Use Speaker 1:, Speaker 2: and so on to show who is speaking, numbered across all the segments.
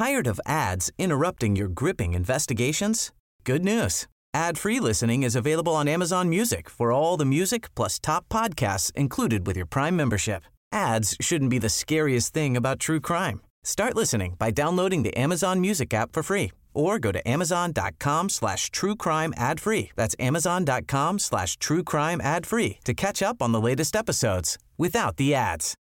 Speaker 1: Tired of ads interrupting your gripping investigations? Good news. Ad-free listening is available on Amazon Music for all the music plus top podcasts included with your Prime membership. Ads shouldn't be the scariest thing about true crime. Start listening by downloading the Amazon Music app for free or go to amazon.com/truecrime ad-free. That's amazon.com/truecrime ad-free to catch up on the latest episodes without the ads.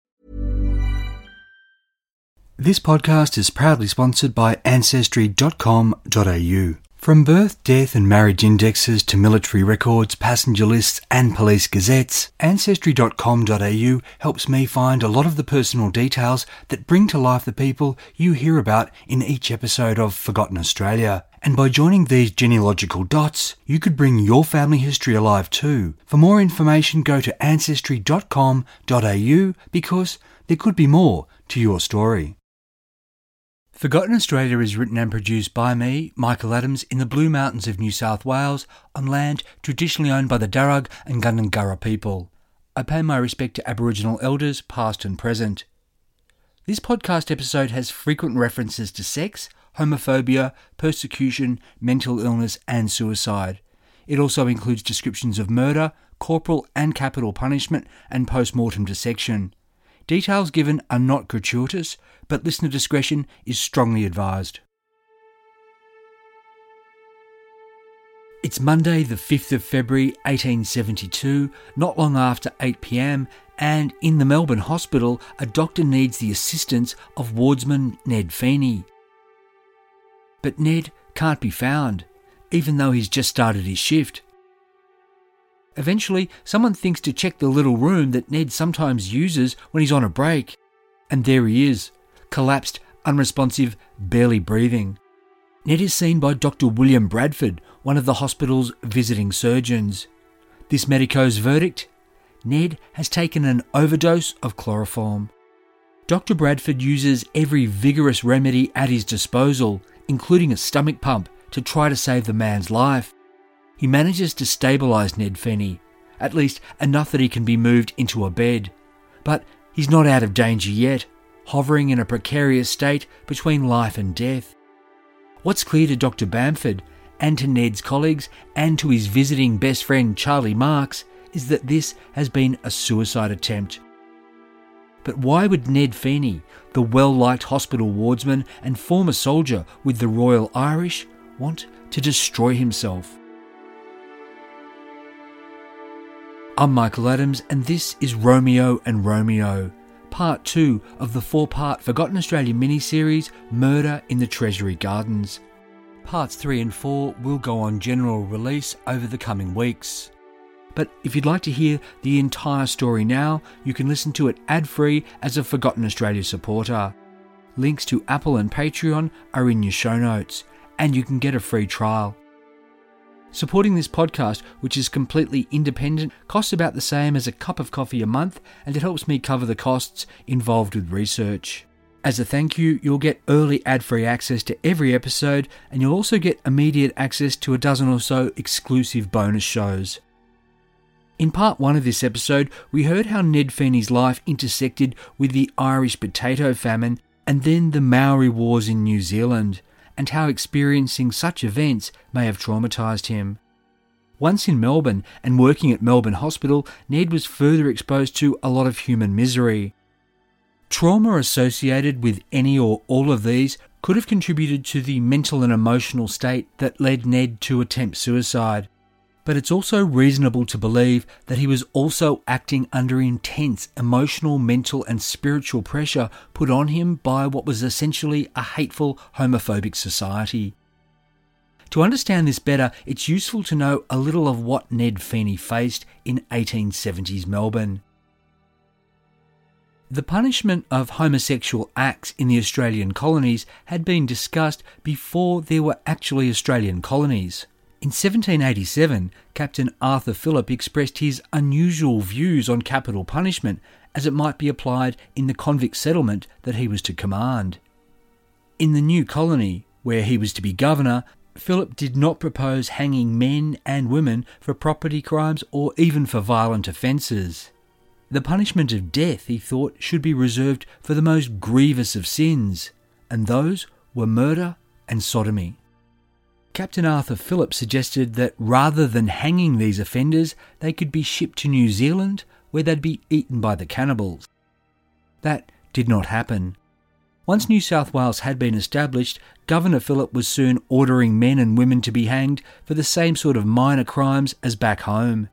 Speaker 2: This podcast is proudly sponsored by Ancestry.com.au. From birth, death and marriage indexes to military records, passenger lists and police gazettes, Ancestry.com.au helps me find a lot of the personal details that bring to life the people you hear about in each episode of Forgotten Australia. And by joining these genealogical dots, you could bring your family history alive too. For more information, go to Ancestry.com.au because there could be more to your story. Forgotten Australia is written and produced by me, Michael Adams, in the Blue Mountains of New South Wales, on land traditionally owned by the Darug and Gundungurra people. I pay my respect to Aboriginal elders, past and present. This podcast episode has frequent references to sex, homophobia, persecution, mental illness and suicide. It also includes descriptions of murder, corporal and capital punishment and post-mortem dissection. Details given are not gratuitous, but listener discretion is strongly advised. It's Monday the 5th of February 1872, not long after 8 p.m, and in the Melbourne hospital, a doctor needs the assistance of wardsman Ned Feeney. But Ned can't be found, even though he's just started his shift. Eventually, someone thinks to check the little room that Ned sometimes uses when he's on a break. And there he is, collapsed, unresponsive, barely breathing. Ned is seen by Dr. William Bradford, one of the hospital's visiting surgeons. This medico's verdict? Ned has taken an overdose of chloroform. Dr. Bradford uses every vigorous remedy at his disposal, including a stomach pump, to try to save the man's life. He manages to stabilise Ned Feeney, at least enough that he can be moved into a bed. But he's not out of danger yet, hovering in a precarious state between life and death. What's clear to Dr. Bamford, and to Ned's colleagues, and to his visiting best friend Charlie Marks, is that this has been a suicide attempt. But why would Ned Feeney, the well-liked hospital wardsman and former soldier with the Royal Irish, want to destroy himself? I'm Michael Adams, and this is Romeo and Romeo, Part 2 of the 4-part Forgotten Australia miniseries Murder in the Treasury Gardens. Parts 3 and 4 will go on general release over the coming weeks. But if you'd like to hear the entire story now, you can listen to it ad-free as a Forgotten Australia supporter. Links to Apple and Patreon are in your show notes, and you can get a free trial. Supporting this podcast, which is completely independent, costs about the same as a cup of coffee a month, and it helps me cover the costs involved with research. As a thank you, you'll get early ad-free access to every episode, and you'll also get immediate access to a dozen or so exclusive bonus shows. In part 1 of this episode, we heard how Ned Feeney's life intersected with the Irish potato famine and then the Maori Wars in New Zealand, and how experiencing such events may have traumatised him. Once in Melbourne and working at Melbourne Hospital, Ned was further exposed to a lot of human misery. Trauma associated with any or all of these could have contributed to the mental and emotional state that led Ned to attempt suicide. But it's also reasonable to believe that he was also acting under intense emotional, mental and spiritual pressure put on him by what was essentially a hateful, homophobic society. To understand this better, it's useful to know a little of what Ned Feeney faced in 1870s Melbourne. The punishment of homosexual acts in the Australian colonies had been discussed before there were actually Australian colonies. In 1787, Captain Arthur Phillip expressed his unusual views on capital punishment as it might be applied in the convict settlement that he was to command. In the new colony, where he was to be governor, Phillip did not propose hanging men and women for property crimes or even for violent offences. The punishment of death, he thought, should be reserved for the most grievous of sins, and those were murder and sodomy. Captain Arthur Phillip suggested that rather than hanging these offenders, they could be shipped to New Zealand, where they'd be eaten by the cannibals. That did not happen. Once New South Wales had been established, Governor Phillip was soon ordering men and women to be hanged for the same sort of minor crimes as back home.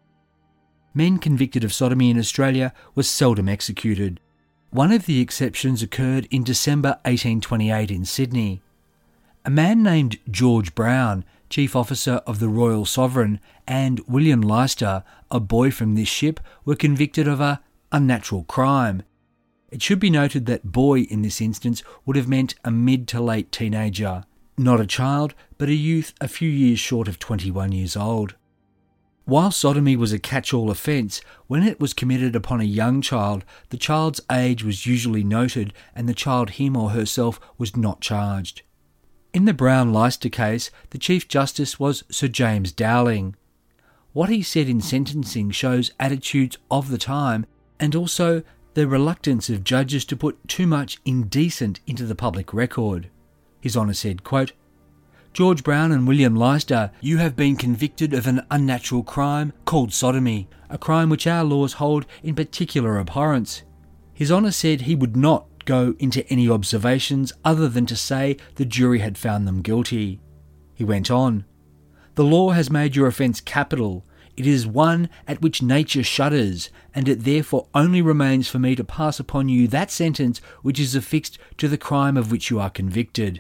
Speaker 2: Men convicted of sodomy in Australia were seldom executed. One of the exceptions occurred in December 1828 in Sydney. A man named George Brown, Chief Officer of the Royal Sovereign, and William Leicester, a boy from this ship, were convicted of a unnatural crime. It should be noted that boy in this instance would have meant a mid to late teenager, not a child, but a youth a few years short of 21 years old. While sodomy was a catch-all offence, when it was committed upon a young child, the child's age was usually noted and the child him or herself was not charged. In the Brown-Leicester case, the Chief Justice was Sir James Dowling. What he said in sentencing shows attitudes of the time and also the reluctance of judges to put too much indecent into the public record. His Honour said, quote, "George Brown and William Leicester, you have been convicted of an unnatural crime called sodomy, a crime which our laws hold in particular abhorrence." His Honour said he would not go into any observations other than to say the jury had found them guilty. He went on, "The law has made your offence capital. It is one at which nature shudders, and it therefore only remains for me to pass upon you that sentence which is affixed to the crime of which you are convicted.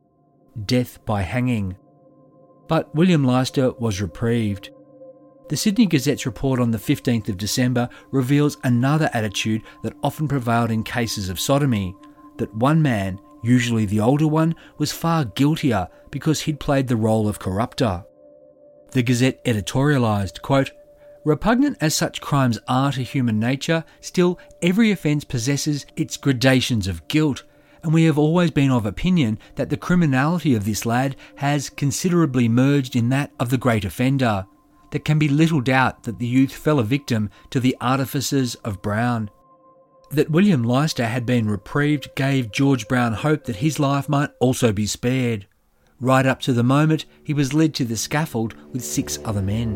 Speaker 2: Death by hanging." But William Leicester was reprieved. The Sydney Gazette's report on the 15th of December reveals another attitude that often prevailed in cases of sodomy, that one man, usually the older one, was far guiltier because he'd played the role of corrupter. The Gazette editorialised, quote, "Repugnant as such crimes are to human nature, still every offence possesses its gradations of guilt, and we have always been of opinion that the criminality of this lad has considerably merged in that of the great offender. There can be little doubt that the youth fell a victim to the artifices of Brown. That William Leicester had been reprieved gave George Brown hope that his life might also be spared, right up to the moment he was led to the scaffold with 6 other men."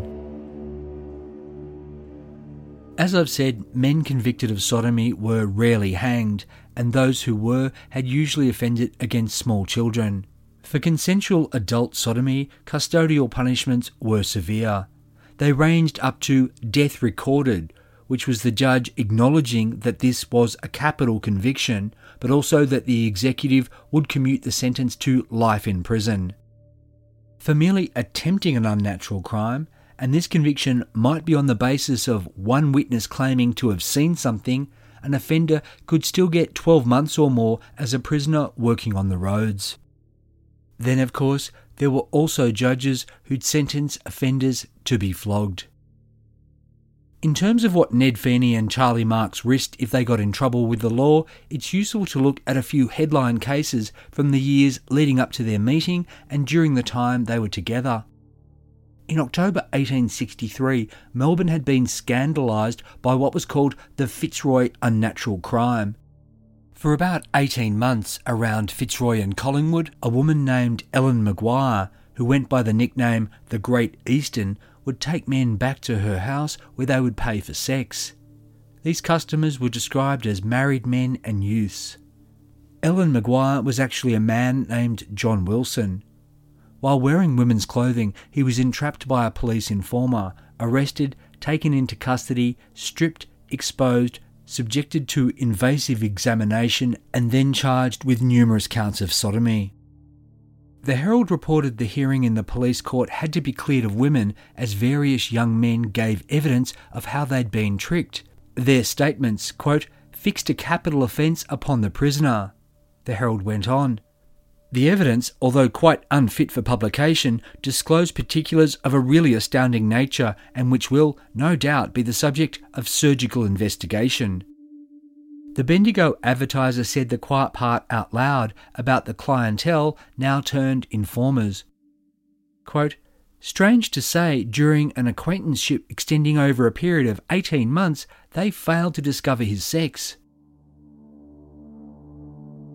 Speaker 2: As I've said, men convicted of sodomy were rarely hanged, and those who were had usually offended against small children. For consensual adult sodomy, custodial punishments were severe. They ranged up to death recorded, which was the judge acknowledging that this was a capital conviction, but also that the executive would commute the sentence to life in prison. For merely attempting an unnatural crime, and this conviction might be on the basis of one witness claiming to have seen something, an offender could still get 12 months or more as a prisoner working on the roads. Then, of course, there were also judges who'd sentence offenders to be flogged. In terms of what Ned Feeney and Charlie Marks risked if they got in trouble with the law, it's useful to look at a few headline cases from the years leading up to their meeting and during the time they were together. In October 1863, Melbourne had been scandalised by what was called the Fitzroy unnatural crime. For about 18 months around Fitzroy and Collingwood, a woman named Ellen Maguire, who went by the nickname the Great Eastern, would take men back to her house where they would pay for sex. These customers were described as married men and youths. Ellen Maguire was actually a man named John Wilson. While wearing women's clothing, he was entrapped by a police informer, arrested, taken into custody, stripped, exposed, subjected to invasive examination, and then charged with numerous counts of sodomy. The Herald reported the hearing in the police court had to be cleared of women as various young men gave evidence of how they'd been tricked. Their statements, quote, "fixed a capital offence upon the prisoner." The Herald went on. The evidence, although quite unfit for publication, disclosed particulars of a really astounding nature and which will, no doubt, be the subject of surgical investigation. The Bendigo Advertiser said the quiet part out loud about the clientele now turned informers. Quote, "Strange to say, during an acquaintanceship extending over a period of 18 months, they failed to discover his sex."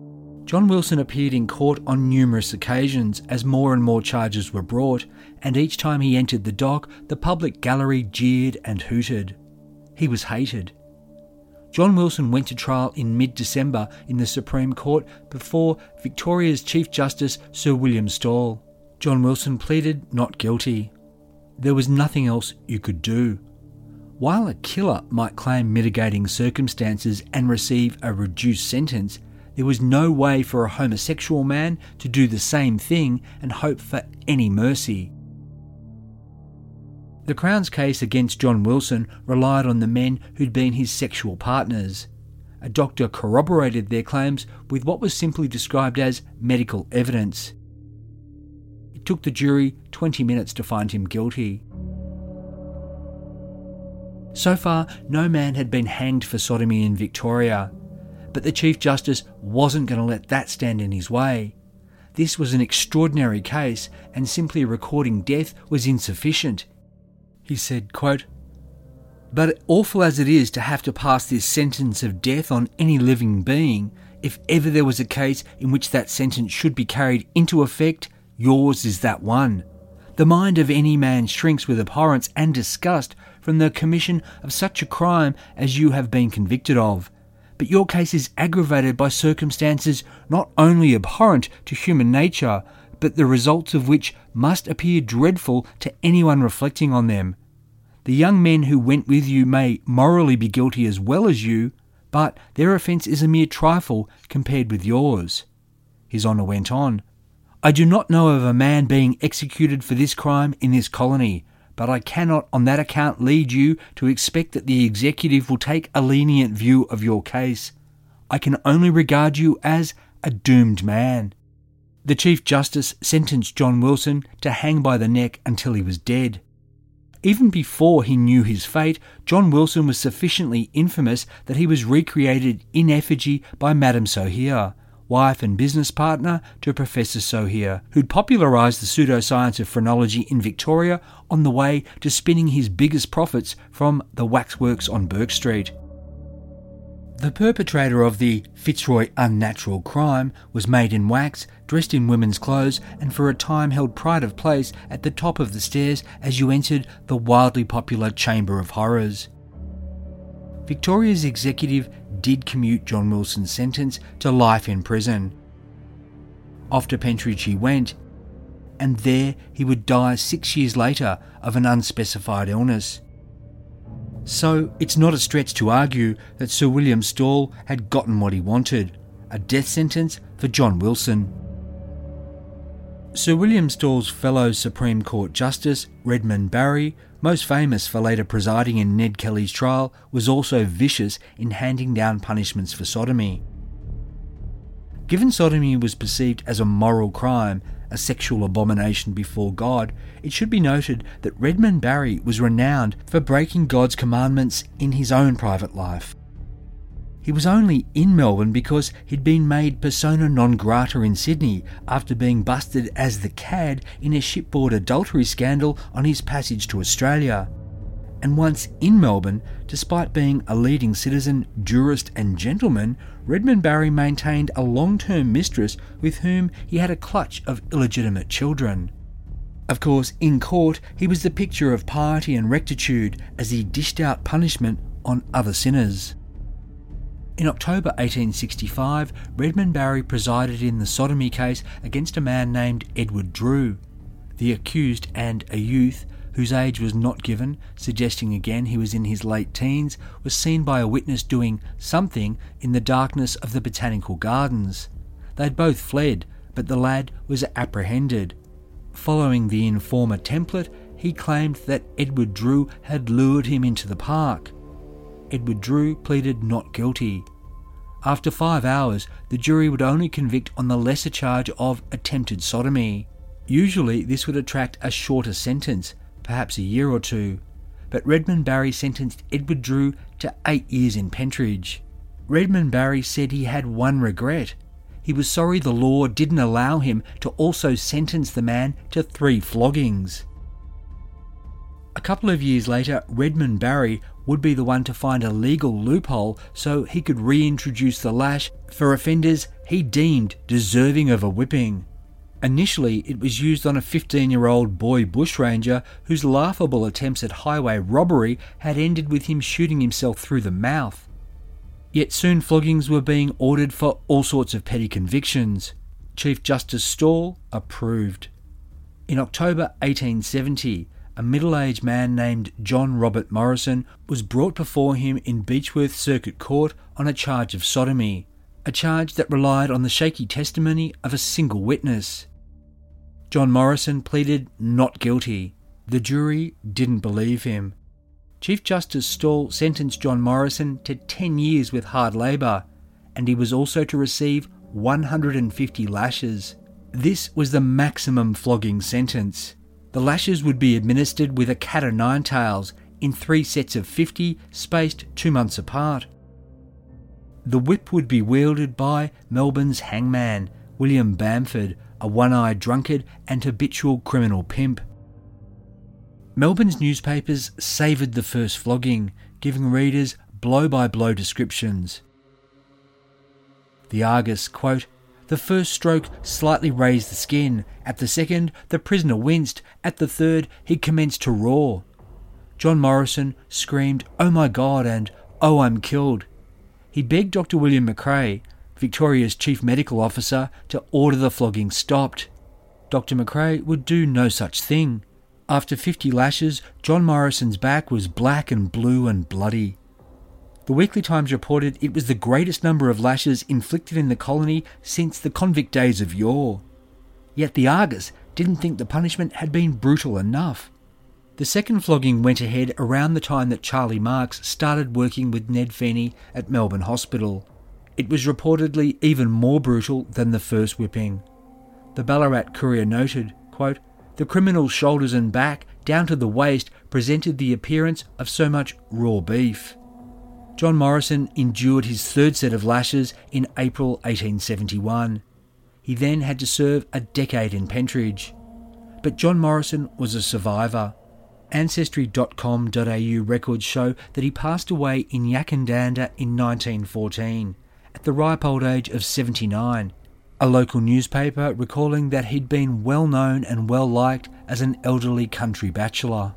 Speaker 2: John Wilson appeared in court on numerous occasions as more and more charges were brought, and each time he entered the dock, the public gallery jeered and hooted. He was hated. John Wilson went to trial in mid-December in the Supreme Court before Victoria's Chief Justice Sir William Stawell. John Wilson pleaded not guilty. There was nothing else you could do. While a killer might claim mitigating circumstances and receive a reduced sentence, there was no way for a homosexual man to do the same thing and hope for any mercy. The Crown's case against John Wilson relied on the men who'd been his sexual partners. A doctor corroborated their claims with what was simply described as medical evidence. It took the jury 20 minutes to find him guilty. So far, no man had been hanged for sodomy in Victoria, but the Chief Justice wasn't going to let that stand in his way. This was an extraordinary case, and simply recording death was insufficient. He said, quote, "But awful as it is to have to pass this sentence of death on any living being, if ever there was a case in which that sentence should be carried into effect, yours is that one. The mind of any man shrinks with abhorrence and disgust from the commission of such a crime as you have been convicted of. But your case is aggravated by circumstances not only abhorrent to human nature, but the results of which must appear dreadful to anyone reflecting on them. The young men who went with you may morally be guilty as well as you, but their offence is a mere trifle compared with yours." His Honour went on, "I do not know of a man being executed for this crime in this colony, but I cannot on that account lead you to expect that the executive will take a lenient view of your case. I can only regard you as a doomed man." The Chief Justice sentenced John Wilson to hang by the neck until he was dead. Even before he knew his fate, John Wilson was sufficiently infamous that he was recreated in effigy by Madame Sohier, wife and business partner to Professor Sohier, who'd popularised the pseudoscience of phrenology in Victoria on the way to spinning his biggest profits from the waxworks on Bourke Street. The perpetrator of the Fitzroy unnatural crime was made in wax, dressed in women's clothes, and for a time held pride of place at the top of the stairs as you entered the wildly popular Chamber of Horrors. Victoria's executive did commute John Wilson's sentence to life in prison. Off to Pentridge he went, and there he would die 6 years later of an unspecified illness. So it's not a stretch to argue that Sir William Stawell had gotten what he wanted, a death sentence for John Wilson. Sir William Stawell's fellow Supreme Court Justice, Redmond Barry, most famous for later presiding in Ned Kelly's trial, was also vicious in handing down punishments for sodomy. Given sodomy was perceived as a moral crime, a sexual abomination before God, it should be noted that Redmond Barry was renowned for breaking God's commandments in his own private life. He was only in Melbourne because he'd been made persona non grata in Sydney after being busted as the cad in a shipboard adultery scandal on his passage to Australia. And once in Melbourne, despite being a leading citizen, jurist and gentleman, Redmond Barry maintained a long-term mistress with whom he had a clutch of illegitimate children. Of course, in court, he was the picture of piety and rectitude as he dished out punishment on other sinners. In October 1865, Redmond Barry presided in the sodomy case against a man named Edward Drew. The accused, and a youth, whose age was not given, suggesting again he was in his late teens, was seen by a witness doing something in the darkness of the Botanical Gardens. They'd both fled, but the lad was apprehended. Following the informer template, he claimed that Edward Drew had lured him into the park. Edward Drew pleaded not guilty. After 5 hours, the jury would only convict on the lesser charge of attempted sodomy. Usually this would attract a shorter sentence, perhaps a year or two, but Redmond Barry sentenced Edward Drew to 8 years in Pentridge. Redmond Barry said he had one regret. He was sorry the law didn't allow him to also sentence the man to 3 floggings. A couple of years later, Redmond Barry would be the one to find a legal loophole so he could reintroduce the lash for offenders he deemed deserving of a whipping. Initially, it was used on a 15-year-old boy bushranger whose laughable attempts at highway robbery had ended with him shooting himself through the mouth. Yet soon floggings were being ordered for all sorts of petty convictions. Chief Justice Stawell approved. In October 1870, a middle-aged man named John Robert Morrison was brought before him in Beechworth Circuit Court on a charge of sodomy, a charge that relied on the shaky testimony of a single witness. John Morrison pleaded not guilty. The jury didn't believe him. Chief Justice Stawell sentenced John Morrison to 10 years with hard labour, and he was also to receive 150 lashes. This was the maximum flogging sentence. The lashes would be administered with a cat o' nine tails in 3 sets of 50, spaced 2 months apart. The whip would be wielded by Melbourne's hangman, William Bamford, a one-eyed drunkard and habitual criminal pimp. Melbourne's newspapers savoured the first flogging, giving readers blow-by-blow descriptions. The Argus, quote, "The first stroke slightly raised the skin. At the second, the prisoner winced. At the third, he commenced to roar. John Morrison screamed, 'Oh my God,' and 'Oh, I'm killed.' He begged Dr. William McRae, Victoria's chief medical officer, to order the flogging stopped. Dr. McRae would do no such thing. After 50 lashes, John Morrison's back was black and blue and bloody. The Weekly Times reported it was the greatest number of lashes inflicted in the colony since the convict days of yore. Yet the Argus didn't think the punishment had been brutal enough. The second flogging went ahead around the time that Charlie Marks started working with Ned Feeney at Melbourne Hospital. It was reportedly even more brutal than the first whipping. The Ballarat Courier noted, quote, "The criminal's shoulders and back, down to the waist, presented the appearance of so much raw beef." John Morrison endured his third set of lashes in April 1871. He then had to serve a decade in Pentridge. But John Morrison was a survivor. Ancestry.com.au records show that he passed away in Yakandanda in 1914, at the ripe old age of 79, a local newspaper recalling that he'd been well known and well liked as an elderly country bachelor.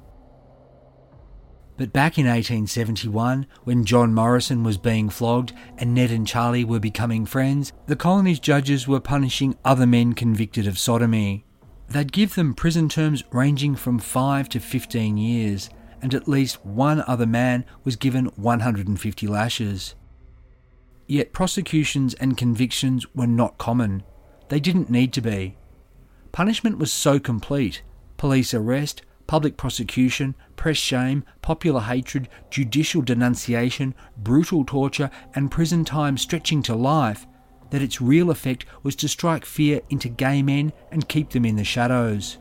Speaker 2: But back in 1871, when John Morrison was being flogged and Ned and Charlie were becoming friends, the colony's judges were punishing other men convicted of sodomy. They'd give them prison terms ranging from 5 to 15 years, and at least one other man was given 150 lashes. Yet prosecutions and convictions were not common. They didn't need to be. Punishment was so complete: police arrest, public prosecution, press shame, popular hatred, judicial denunciation, brutal torture, and prison time stretching to life, that its real effect was to strike fear into gay men and keep them in the shadows.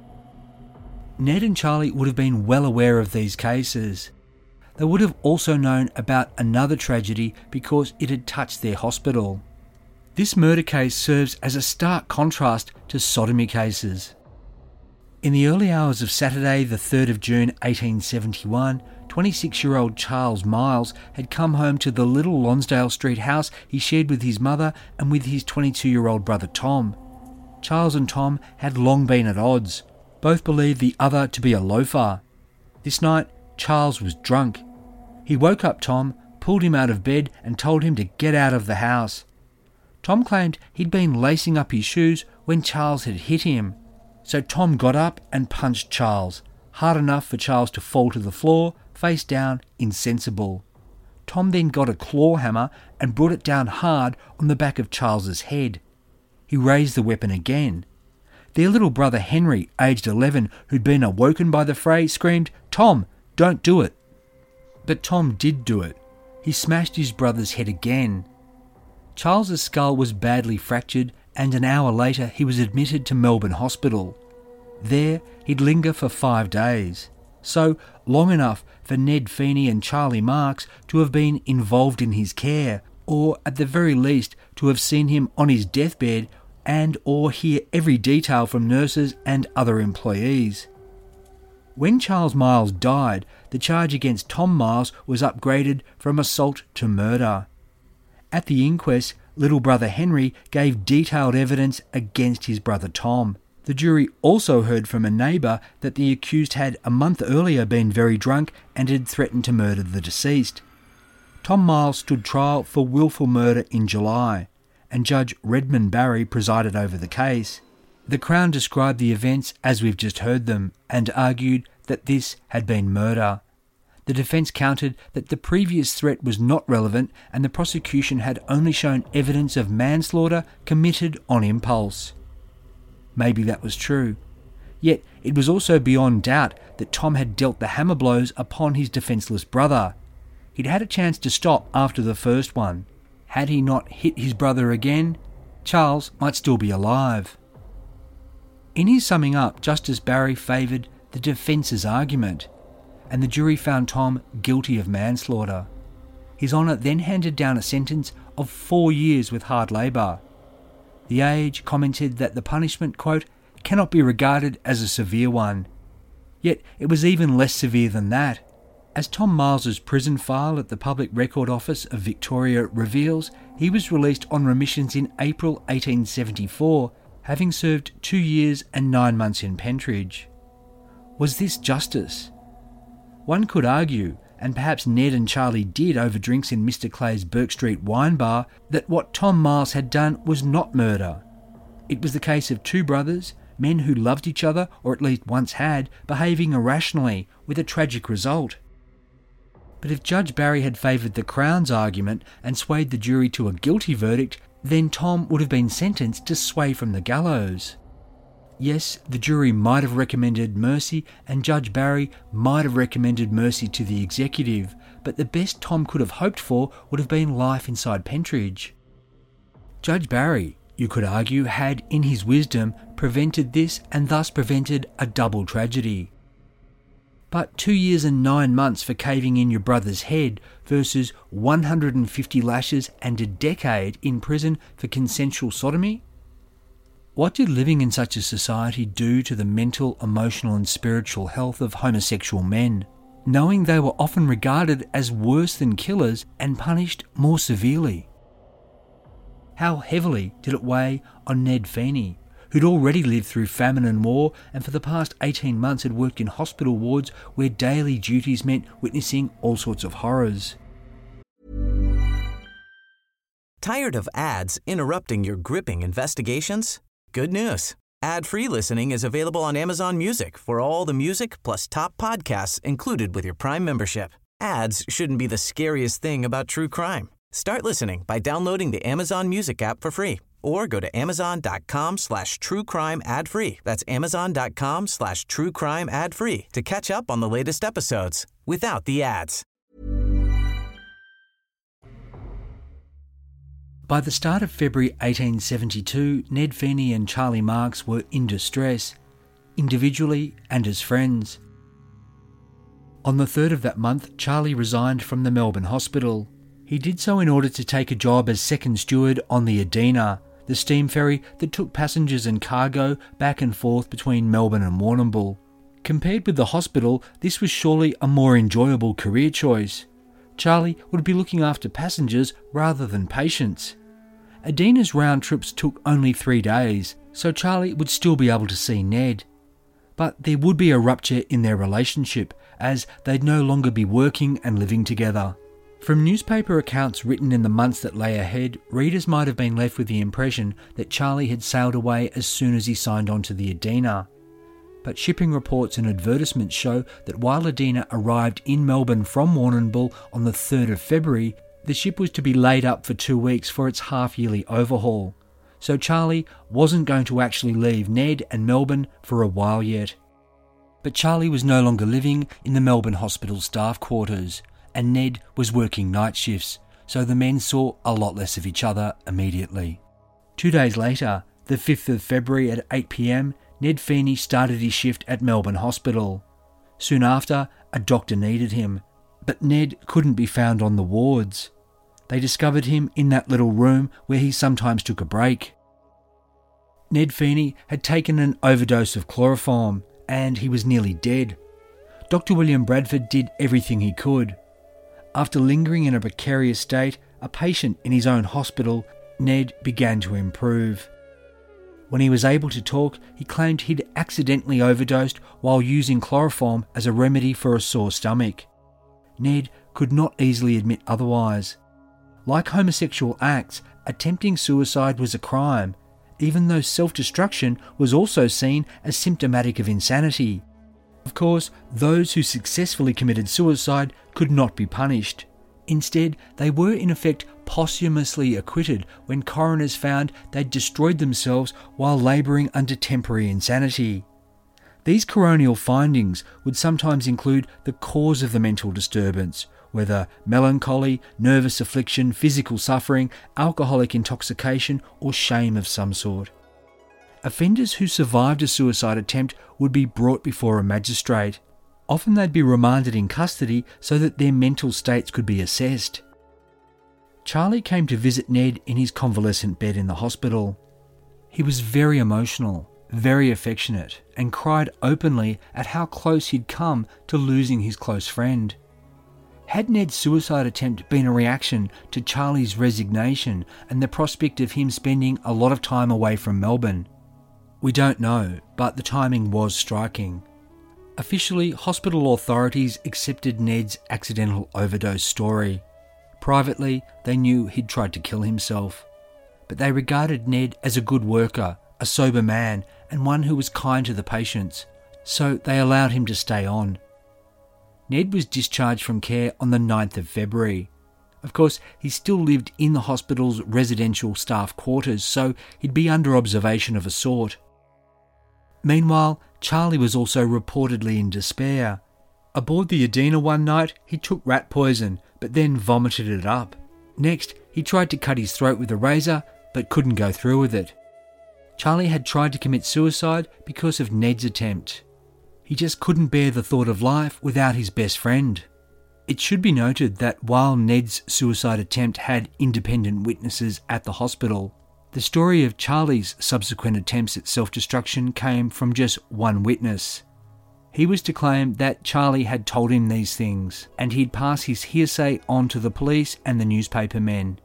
Speaker 2: Ned and Charlie would have been well aware of these cases. They would have also known about another tragedy because it had touched their hospital. This murder case serves as a stark contrast to sodomy cases. In the early hours of Saturday, the 3rd of June 1871, 26-year-old Charles Miles had come home to the little Lonsdale Street house he shared with his mother and with his 22-year-old brother Tom. Charles and Tom had long been at odds. Both believed the other to be a loafer. This night, Charles was drunk. He woke up Tom, pulled him out of bed and told him to get out of the house. Tom claimed he'd been lacing up his shoes when Charles had hit him. So Tom got up and punched Charles, hard enough for Charles to fall to the floor, face down, insensible. Tom then got a claw hammer and brought it down hard on the back of Charles's head. He raised the weapon again. Their little brother Henry, aged 11, who'd been awoken by the fray, screamed, "Tom, don't do it." But Tom did do it. He smashed his brother's head again. Charles's skull was badly fractured, and an hour later he was admitted to Melbourne Hospital. There he'd linger for 5 days. So long enough for Ned Feeney and Charlie Marks to have been involved in his care, or at the very least to have seen him on his deathbed and or hear every detail from nurses and other employees. When Charles Miles died, the charge against Tom Miles was upgraded from assault to murder. At the inquest, little brother Henry gave detailed evidence against his brother Tom. The jury also heard from a neighbour that the accused had a month earlier been very drunk and had threatened to murder the deceased. Tom Miles stood trial for willful murder in July, and Judge Redmond Barry presided over the case. The Crown described the events as we've just heard them and argued that this had been murder. The defence countered that the previous threat was not relevant and the prosecution had only shown evidence of manslaughter committed on impulse. Maybe that was true. Yet it was also beyond doubt that Tom had dealt the hammer blows upon his defenceless brother. He'd had a chance to stop after the first one. Had he not hit his brother again, Charles might still be alive. In his summing up, Justice Barry favoured the defence's argument, and the jury found Tom guilty of manslaughter. His Honour then handed down a sentence of 4 years with hard labour. The Age commented that the punishment, quote, cannot be regarded as a severe one. Yet it was even less severe than that. As Tom Miles's prison file at the Public Record Office of Victoria reveals, he was released on remissions in April 1874, having served 2 years and 9 months in Pentridge. Was this justice? One could argue, and perhaps Ned and Charlie did over drinks in Mr. Clay's Burke Street wine bar, that what Tom Miles had done was not murder. It was the case of two brothers, men who loved each other, or at least once had, behaving irrationally, with a tragic result. But if Judge Barry had favoured the Crown's argument and swayed the jury to a guilty verdict, then Tom would have been sentenced to sway from the gallows. Yes, the jury might have recommended mercy and Judge Barry might have recommended mercy to the executive, but the best Tom could have hoped for would have been life inside Pentridge. Judge Barry, you could argue, had, in his wisdom, prevented this and thus prevented a double tragedy. But 2 years and 9 months for caving in your brother's head versus 150 lashes and a decade in prison for consensual sodomy? What did living in such a society do to the mental, emotional and spiritual health of homosexual men, knowing they were often regarded as worse than killers and punished more severely? How heavily did it weigh on Ned Feeney, who'd already lived through famine and war and for the past 18 months had worked in hospital wards where daily duties meant witnessing all sorts of horrors?
Speaker 1: Tired of ads interrupting your gripping investigations? Good news. Ad-free listening is available on Amazon Music for all the music plus top podcasts included with your Prime membership. Ads shouldn't be the scariest thing about true crime. Start listening by downloading the Amazon Music app for free or go to amazon.com/truecrime ad-free. That's amazon.com/truecrime ad-free to catch up on the latest episodes without the ads.
Speaker 2: By the start of February 1872, Ned Feeney and Charlie Marks were in distress, individually and as friends. On the 3rd of that month, Charlie resigned from the Melbourne hospital. He did so in order to take a job as second steward on the Adena, the steam ferry that took passengers and cargo back and forth between Melbourne and Warrnambool. Compared with the hospital, this was surely a more enjoyable career choice. Charlie would be looking after passengers rather than patients. Adena's round trips took only 3 days, so Charlie would still be able to see Ned. But there would be a rupture in their relationship, as they'd no longer be working and living together. From newspaper accounts written in the months that lay ahead, readers might have been left with the impression that Charlie had sailed away as soon as he signed on to the Adena. But shipping reports and advertisements show that while Adena arrived in Melbourne from Warrnambool on the 3rd of February, the ship was to be laid up for 2 weeks for its half-yearly overhaul. So Charlie wasn't going to actually leave Ned and Melbourne for a while yet. But Charlie was no longer living in the Melbourne Hospital staff quarters, and Ned was working night shifts, so the men saw a lot less of each other immediately. 2 days later, the 5th of February at 8 p.m, Ned Feeney started his shift at Melbourne Hospital. Soon after, a doctor needed him, but Ned couldn't be found on the wards. They discovered him in that little room where he sometimes took a break. Ned Feeney had taken an overdose of chloroform, and he was nearly dead. Dr. William Bradford did everything he could. After lingering in a precarious state, a patient in his own hospital, Ned began to improve. When he was able to talk, he claimed he'd accidentally overdosed while using chloroform as a remedy for a sore stomach. Ned could not easily admit otherwise. Like homosexual acts, attempting suicide was a crime, even though self-destruction was also seen as symptomatic of insanity. Of course, those who successfully committed suicide could not be punished. Instead, they were in effect posthumously acquitted when coroners found they'd destroyed themselves while labouring under temporary insanity. These coronial findings would sometimes include the cause of the mental disturbance, whether melancholy, nervous affliction, physical suffering, alcoholic intoxication, or shame of some sort. Offenders who survived a suicide attempt would be brought before a magistrate. Often they'd be remanded in custody so that their mental states could be assessed. Charlie came to visit Ned in his convalescent bed in the hospital. He was very emotional, very affectionate, and cried openly at how close he'd come to losing his close friend. Had Ned's suicide attempt been a reaction to Charlie's resignation and the prospect of him spending a lot of time away from Melbourne? We don't know, but the timing was striking. Officially, hospital authorities accepted Ned's accidental overdose story. Privately, they knew he'd tried to kill himself. But they regarded Ned as a good worker, a sober man, and one who was kind to the patients, so they allowed him to stay on. Ned was discharged from care on the 9th of February. Of course, he still lived in the hospital's residential staff quarters, so he'd be under observation of a sort. Meanwhile, Charlie was also reportedly in despair. Aboard the Adena one night, he took rat poison, but then vomited it up. Next, he tried to cut his throat with a razor, but couldn't go through with it. Charlie had tried to commit suicide because of Ned's attempt. He just couldn't bear the thought of life without his best friend. It should be noted that while Ned's suicide attempt had independent witnesses at the hospital, the story of Charlie's subsequent attempts at self-destruction came from just one witness. He was to claim that Charlie had told him these things, and he'd pass his hearsay on to the police and the newspaper men.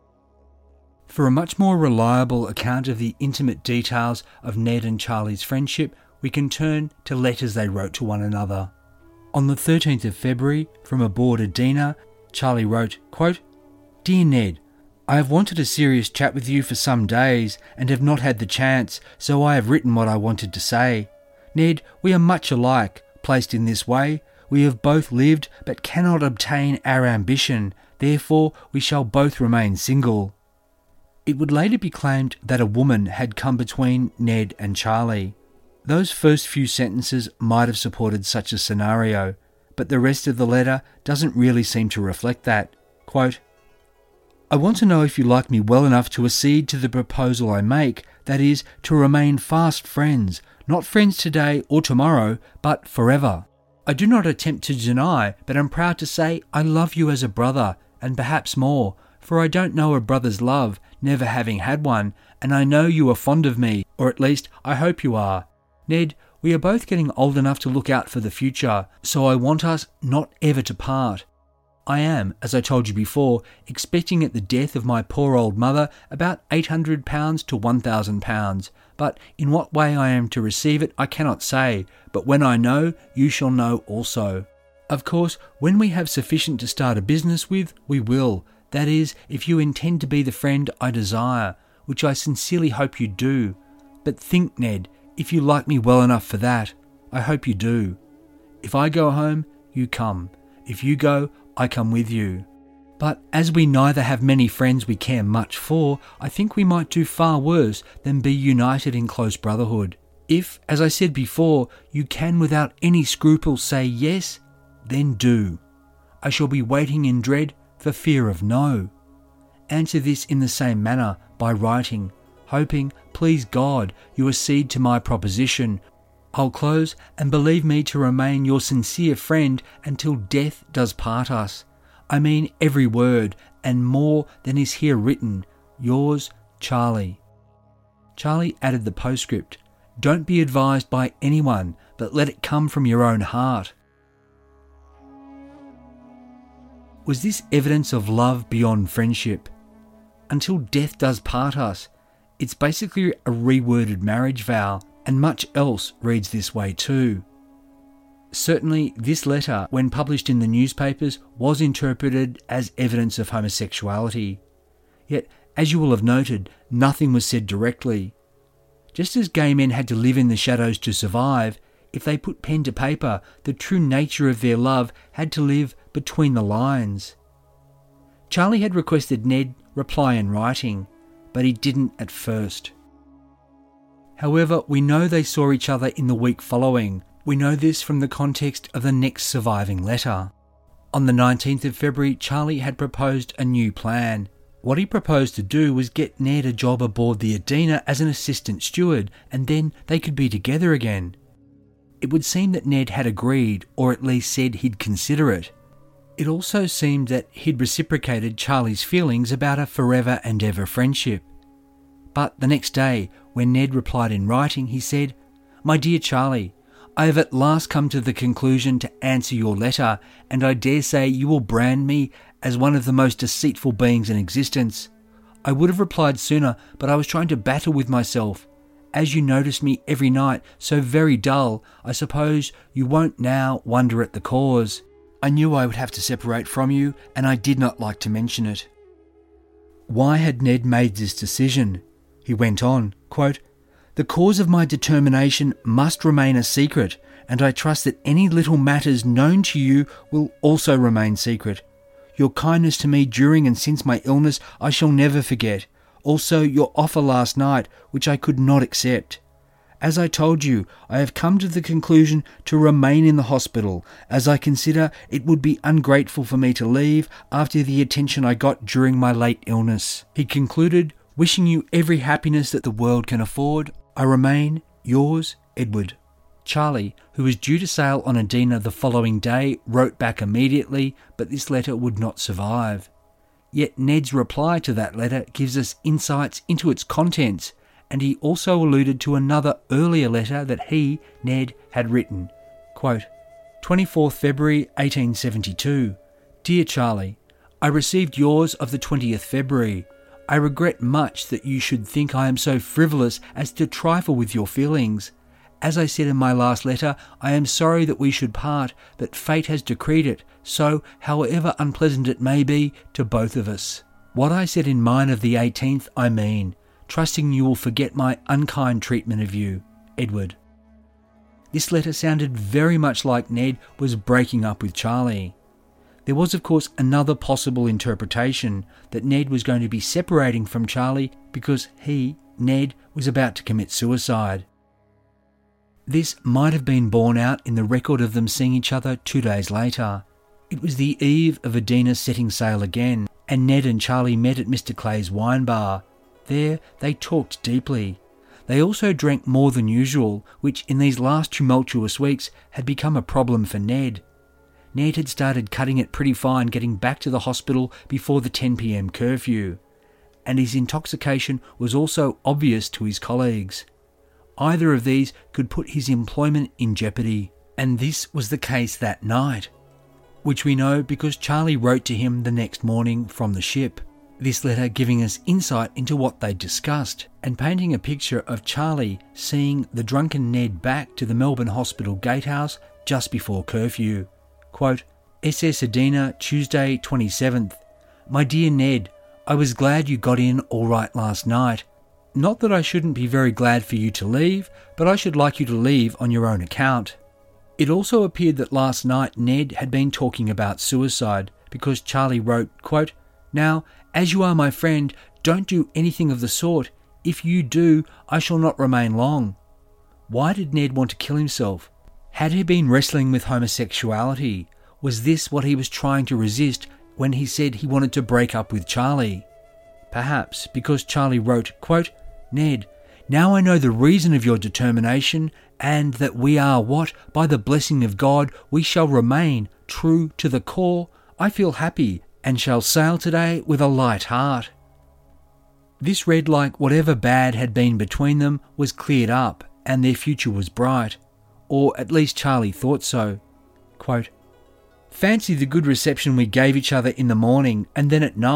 Speaker 2: For a much more reliable account of the intimate details of Ned and Charlie's friendship, we can turn to letters they wrote to one another. On the 13th of February, from aboard Adena, Charlie wrote, quote, "Dear Ned, I have wanted a serious chat with you for some days and have not had the chance, so I have written what I wanted to say. Ned, we are much alike. Placed in this way, we have both lived but cannot obtain our ambition, therefore we shall both remain single." It would later be claimed that a woman had come between Ned and Charlie. Those first few sentences might have supported such a scenario, but the rest of the letter doesn't really seem to reflect that. Quote, "I want to know if you like me well enough to accede to the proposal I make, that is, to remain fast friends, not friends today or tomorrow, but forever. I do not attempt to deny, but am proud to say I love you as a brother, and perhaps more, for I don't know a brother's love, never having had one, and I know you are fond of me, or at least I hope you are. Ned, we are both getting old enough to look out for the future, so I want us not ever to part. I am, as I told you before, expecting at the death of my poor old mother about £800 to £1,000, but in what way I am to receive it I cannot say, but when I know, you shall know also. Of course, when we have sufficient to start a business with, we will, that is, if you intend to be the friend I desire, which I sincerely hope you do. But think, Ned, if you like me well enough for that, I hope you do. If I go home, you come. If you go, I come with you. But as we neither have many friends we care much for, I think we might do far worse than be united in close brotherhood. If, as I said before, you can without any scruple say yes, then do. I shall be waiting in dread for fear of no. Answer this in the same manner by writing, hoping, please God, you accede to my proposition. I'll close, and believe me to remain your sincere friend until death does part us. I mean every word, and more than is here written. Yours, Charlie." Charlie added the postscript, "Don't be advised by anyone, but let it come from your own heart." Was this evidence of love beyond friendship? until death does part us. It's basically a reworded marriage vow, and much else reads this way too. Certainly, this letter, when published in the newspapers, was interpreted as evidence of homosexuality. Yet, as you will have noted, nothing was said directly. Just as gay men had to live in the shadows to survive, if they put pen to paper, the true nature of their love had to live between the lines. Charlie had requested Ned reply in writing, but he didn't at first. However, we know they saw each other in the week following. We know this from the context of the next surviving letter. On the 19th of February, Charlie had proposed a new plan. What he proposed to do was get Ned a job aboard the Adina as an assistant steward, and then they could be together again. It would seem that Ned had agreed, or at least said he'd consider it. It also seemed that he'd reciprocated Charlie's feelings about a forever and ever friendship. But the next day, when Ned replied in writing, he said, "My dear Charlie, I have at last come to the conclusion to answer your letter, and I dare say you will brand me as one of the most deceitful beings in existence. I would have replied sooner, but I was trying to battle with myself. As you notice me every night, so very dull, I suppose you won't now wonder at the cause. I knew I would have to separate from you, and I did not like to mention it." Why had Ned made this decision? He went on, quote, "The cause of my determination must remain a secret, and I trust that any little matters known to you will also remain secret. Your kindness to me during and since my illness I shall never forget. Also your offer last night, which I could not accept. As I told you, I have come to the conclusion to remain in the hospital, as I consider it would be ungrateful for me to leave after the attention I got during my late illness." He concluded, "Wishing you every happiness that the world can afford, I remain yours, Edward." Charlie, who was due to sail on Adina the following day, wrote back immediately, but this letter would not survive. Yet Ned's reply to that letter gives us insights into its contents, and he also alluded to another earlier letter that he, Ned, had written. Quote, 24th February 1872. Dear Charlie, I received yours of the 20th February. I regret much that you should think I am so frivolous as to trifle with your feelings. As I said in my last letter, I am sorry that we should part, but fate has decreed it, so, however unpleasant it may be, to both of us. What I said in mine of the 18th, I mean, trusting you will forget my unkind treatment of you, Edward. This letter sounded very much like Ned was breaking up with Charlie. There was, of course, another possible interpretation that Ned was going to be separating from Charlie because he, Ned, was about to commit suicide. This might have been borne out in the record of them seeing each other 2 days later. It was the eve of Adina setting sail again, and Ned and Charlie met at Mr. Clay's wine bar. There they talked deeply. They also drank more than usual, which in these last tumultuous weeks had become a problem for Ned. Ned had started cutting it pretty fine getting back to the hospital before the 10 p.m. curfew, and his intoxication was also obvious to his colleagues. Either of these could put his employment in jeopardy, and this was the case that night, which we know because Charlie wrote to him the next morning from the ship. This letter giving us insight into what they discussed and painting a picture of Charlie seeing the drunken Ned back to the Melbourne Hospital gatehouse just before curfew. Quote, SS Adina, Tuesday 27th. My dear Ned, I was glad you got in all right last night. Not that I shouldn't be very glad for you to leave, but I should like you to leave on your own account. It also appeared that last night Ned had been talking about suicide because Charlie wrote, quote, Now, as you are my friend, don't do anything of the sort. If you do, I shall not remain long. Why did Ned want to kill himself? Had he been wrestling with homosexuality? Was this what he was trying to resist when he said he wanted to break up with Charlie? Perhaps because Charlie wrote, quote, Ned, now I know the reason of your determination and that we are what, by the blessing of God, we shall remain true to the core. I feel happy and shall sail today with a light heart. This read like whatever bad had been between them was cleared up and their future was bright, or at least Charlie thought so. Quote, Fancy the good reception we gave each other in the morning and then at night,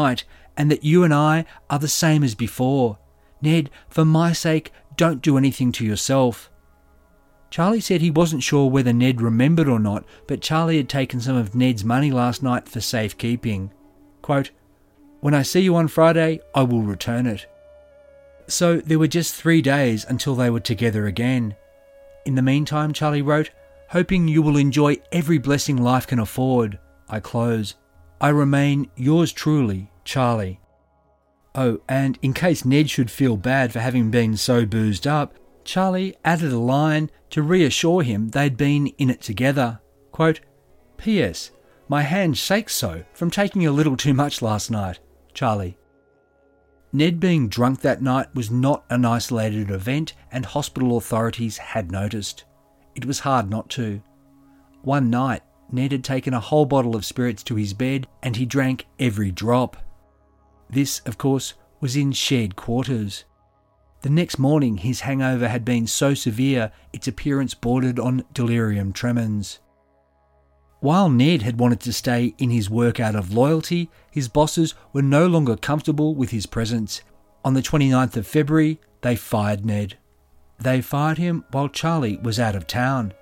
Speaker 2: and that you and I are the same as before. Ned, for my sake, don't do anything to yourself." Charlie said he wasn't sure whether Ned remembered or not, but Charlie had taken some of Ned's money last night for safekeeping. Quote, "When I see you on Friday, I will return it." So there were just 3 days until they were together again. In the meantime, Charlie wrote, "Hoping you will enjoy every blessing life can afford. I close. I remain yours truly, Charlie." Oh, and in case Ned should feel bad for having been so boozed up, Charlie added a line to reassure him they'd been in it together. Quote, "P.S. My hand shakes so from taking a little too much last night, Charlie." Ned being drunk that night was not an isolated event, and hospital authorities had noticed. It was hard not to. One night, Ned had taken a whole bottle of spirits to his bed and he drank every drop. This, of course, was in shared quarters. The next morning his hangover had been so severe its appearance bordered on delirium tremens. While Ned had wanted to stay in his work out of loyalty, his bosses were no longer comfortable with his presence. On the 29th of February, they fired Ned. They fired him while Charlie was out of town.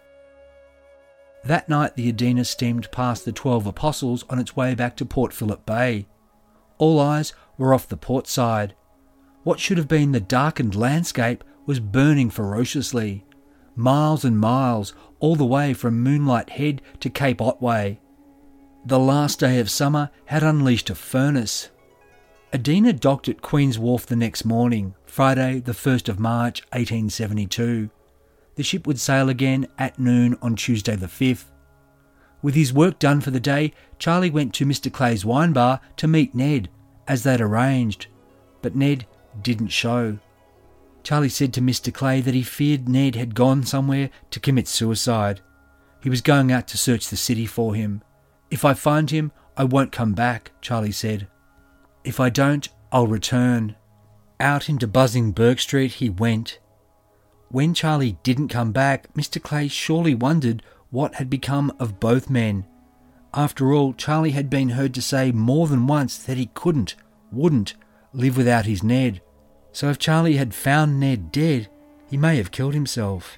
Speaker 2: That night the Adena steamed past the 12 Apostles on its way back to Port Phillip Bay. All eyes were off the port side. What should have been the darkened landscape was burning ferociously. Miles and miles, all the way from Moonlight Head to Cape Otway. The last day of summer had unleashed a furnace. Adena docked at Queen's Wharf the next morning, Friday the 1st of March 1872. The ship would sail again at noon on Tuesday the 5th. With his work done for the day, Charlie went to Mr. Clay's wine bar to meet Ned, as they'd arranged. But Ned didn't show. Charlie said to Mr. Clay that he feared Ned had gone somewhere to commit suicide. He was going out to search the city for him. "If I find him, I won't come back," Charlie said. "If I don't, I'll return." Out into buzzing Burke Street he went. When Charlie didn't come back, Mr. Clay surely wondered what had become of both men. After all, Charlie had been heard to say more than once that he wouldn't live without his Ned. So if Charlie had found Ned dead, he may have killed himself.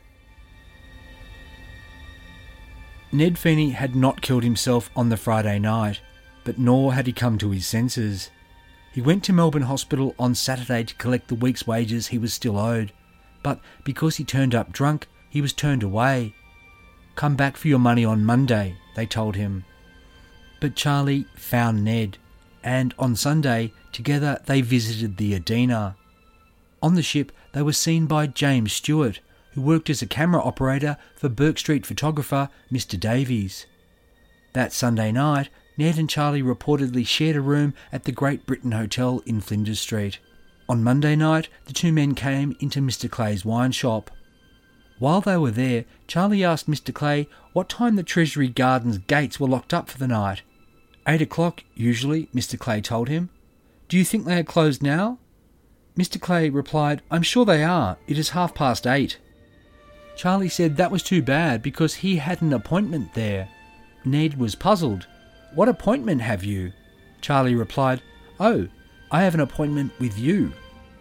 Speaker 2: Ned Feeney had not killed himself on the Friday night, but nor had he come to his senses. He went to Melbourne Hospital on Saturday to collect the week's wages he was still owed, but because he turned up drunk, he was turned away. "Come back for your money on Monday," they told him. But Charlie found Ned, and on Sunday, together they visited the Adena. On the ship, they were seen by James Stewart, who worked as a camera operator for Burke Street photographer Mr. Davies. That Sunday night, Ned and Charlie reportedly shared a room at the Great Britain Hotel in Flinders Street. On Monday night, the two men came into Mr. Clay's wine shop. While they were there, Charlie asked Mr. Clay what time the Treasury Gardens gates were locked up for the night. 8 o'clock, usually, Mr. Clay told him. "Do you think they are closed now?" Mr. Clay replied, "I'm sure they are. It is 8:30. Charlie said that was too bad because he had an appointment there. Ned was puzzled. "What appointment have you?" Charlie replied, "Oh, I have an appointment with you."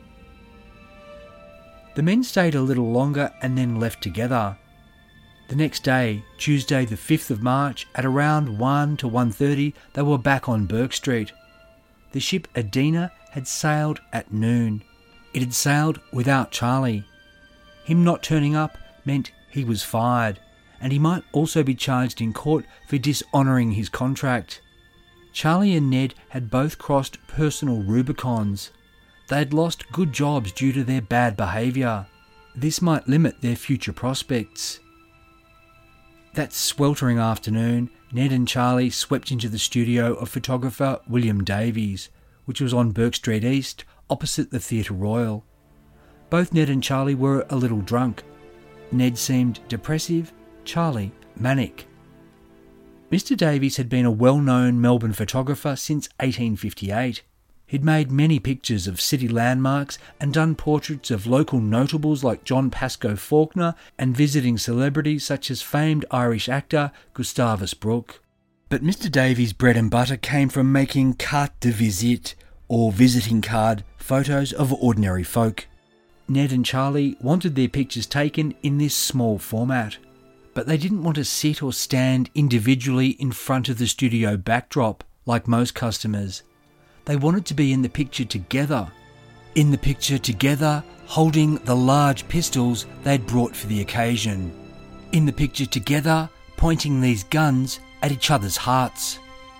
Speaker 2: The men stayed a little longer and then left together. The next day, Tuesday the 5th of March, at around 1 to 1:30, they were back on Burke Street. The ship Adena had sailed at noon. It had sailed without Charlie. Him not turning up meant he was fired, and he might also be charged in court for dishonouring his contract. Charlie and Ned had both crossed personal Rubicons. They had lost good jobs due to their bad behaviour. This might limit their future prospects. That sweltering afternoon, Ned and Charlie swept into the studio of photographer William Davies, which was on Burke Street East, opposite the Theatre Royal. Both Ned and Charlie were a little drunk. Ned seemed depressive, Charlie manic. Mr. Davies had been a well-known Melbourne photographer since 1858. He'd made many pictures of city landmarks and done portraits of local notables like John Pascoe Faulkner and visiting celebrities such as famed Irish actor Gustavus Brooke. But Mr. Davies' bread and butter came from making carte de visite, or visiting card photos of ordinary folk. Ned and Charlie wanted their pictures taken in this small format, but they didn't want to sit or stand individually in front of the studio backdrop like most customers. They wanted to be in the picture together. In the picture together, holding the large pistols they'd brought for the occasion. In the picture together, pointing these guns at each other's hearts.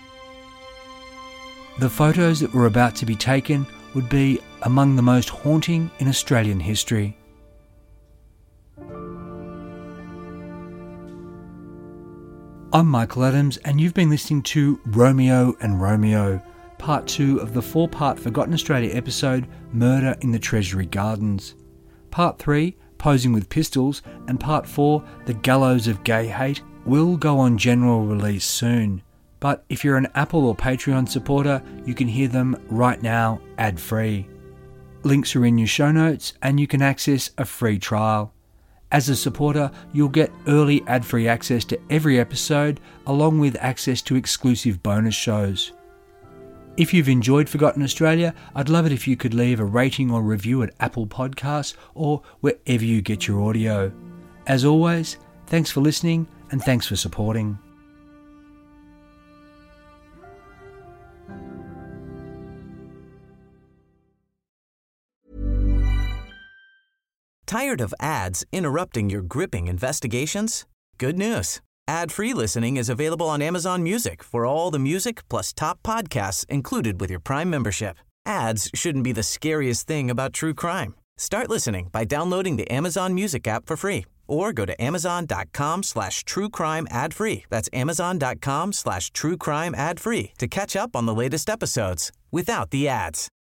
Speaker 2: The photos that were about to be taken would be among the most haunting in Australian history. I'm Michael Adams, and you've been listening to Romeo and Romeo, Part 2 of the 4-part Forgotten Australia episode, Murder in the Treasury Gardens. Part 3, Posing with Pistols, and Part 4, The Gallows of Gay Hate, will go on general release soon. But if you're an Apple or Patreon supporter, you can hear them right now ad-free. Links are in your show notes, and you can access a free trial. As a supporter, you'll get early ad-free access to every episode, along with access to exclusive bonus shows. If you've enjoyed Forgotten Australia, I'd love it if you could leave a rating or review at Apple Podcasts or wherever you get your audio. As always, thanks for listening and thanks for supporting.
Speaker 1: Tired of ads interrupting your gripping investigations? Good news. Ad-free listening is available on Amazon Music for all the music plus top podcasts included with your Prime membership. Ads shouldn't be the scariest thing about true crime. Start listening by downloading the Amazon Music app for free or go to amazon.com/truecrime ad-free. That's amazon.com/truecrime ad-free to catch up on the latest episodes without the ads.